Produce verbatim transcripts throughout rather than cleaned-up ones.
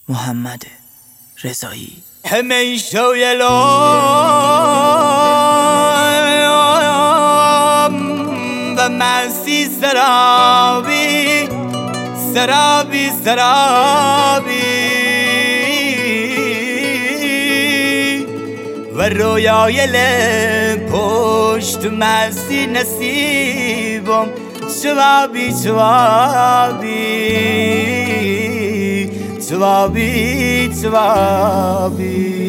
محمد رضایی. همیشه یلام و مسی سرابی سرابی سرابی و رویای لب پشت مسی نصیبم جوابی جوابی جوابی جوابی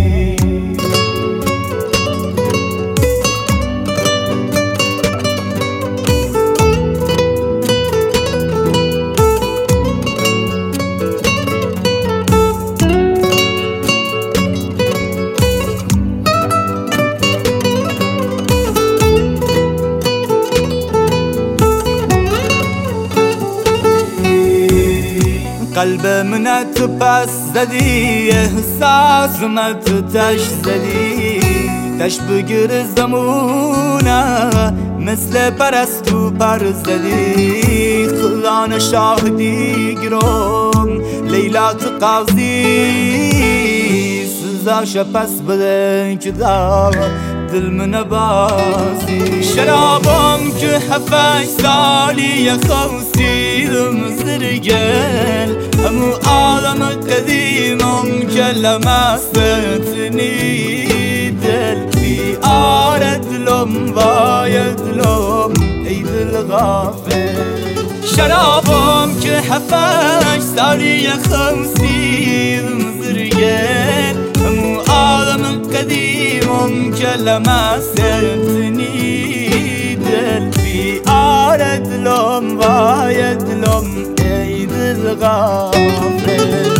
قلب منت پس زدی احساس منت تش زدی تش بگیر زمونه مثل پرستو پر زدی خلان شاهدی گرم لیلا تو قاضی سزاش پس بده که دا دل من بازی شرابم که هفتش سالی خوصیدم زرگل همو عالم قدیمم که لمستنی دل بی آر دلم وای دلم ای دل غافل شرابم که هفتش سالی خوصیدم زرگل همو عالم قدیمم که لمستنی دل بی آر دلم وای دلم ای دل غافل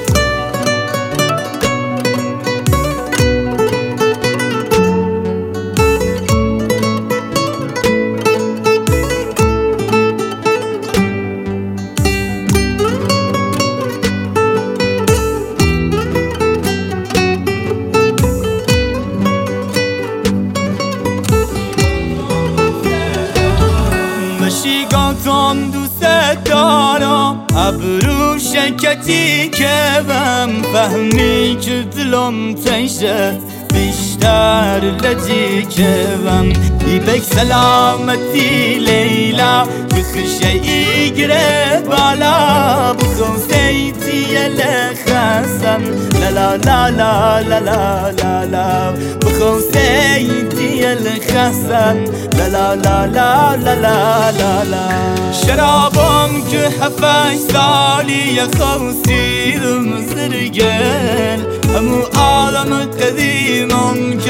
مشیگاتم دوست دارم ابرو شکتی که بم فهمی که دلم تنشه بیشتر لجی که بم ایبک سلامتی لیلا بخشه ایگره بالا بخون سیتی لخسم لا لا لا لا لا لا لا لا بخون سیتی لخسم لا لا لا لا لا لا لا لا شرابم که هفتش سالی خوصیدم زرگل همو عالم قدیمم که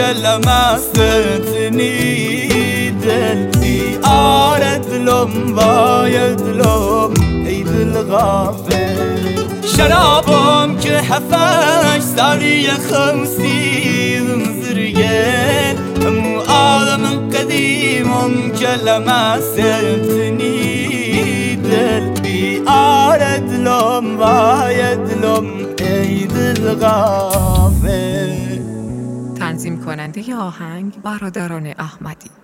لمستنی دل بی آر دلم وای دلم ای دل غافل شرابم که هفتش سالی خوصیدم زرگل همو عالم قدیمم که لمستنی دل بی آر دلم وای دلم ای دل غافل. تنظیم کننده آهنگ برادران احمدی.